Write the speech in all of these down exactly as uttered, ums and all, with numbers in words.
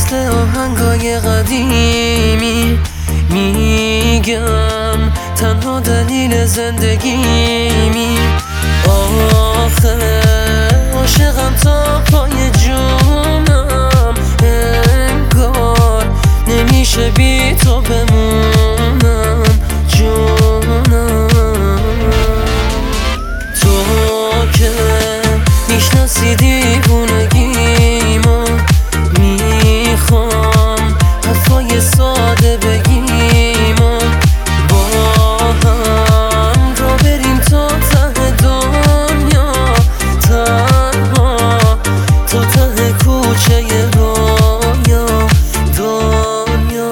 مثل آهنگای قدیمی میگم تنها دلیل زندگیمی. آخه عاشقم تا پای جونم، انگار نمیشه بی تو بمونم جونم. تو که میشناسی دیوونگیمو، میخوام حرفای ساده بگیم و با هم را بریم تا ته دنیا، تنها تا ته کوچه رویا دنیا.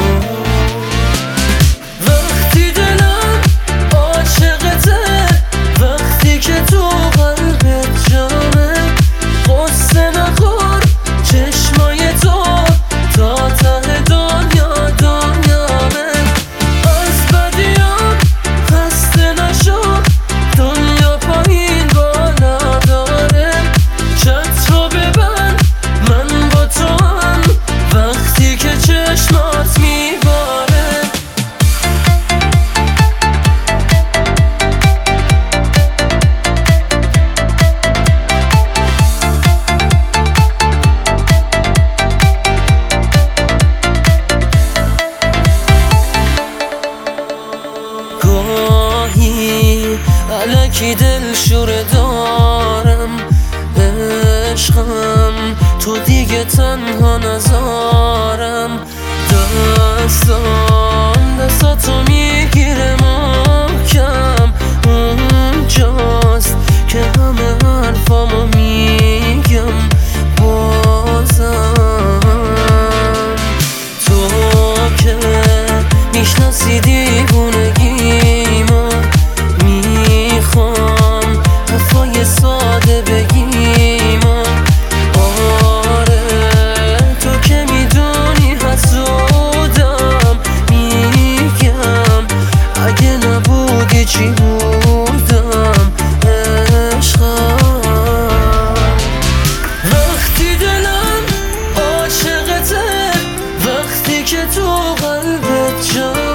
وقتی دلم عاشقته، وقتی که تو قلبت جامه، قصه نخور چشمای تو تا ته دنیا دنیامه. از بدیام خسته نشو، دنیا پایین بالا داره. چت رو ببند من با تو هم، وقتی که چشمات میباره. گاهی الکی دل شوره دارم، عشقم تو دیگه تنها نزارم. دستان دستاتو میگیره محکم، اونجاست که همه حرفامو میگم بازم. تو که میشناسی دیوونگیمو، میخوام حرفای ساده بگیم و آره تو که میدونی حسودم، میگم اگه نبودی چی بودم عشقم. وقتی دلم عاشقته، وقتی که تو قلبت جا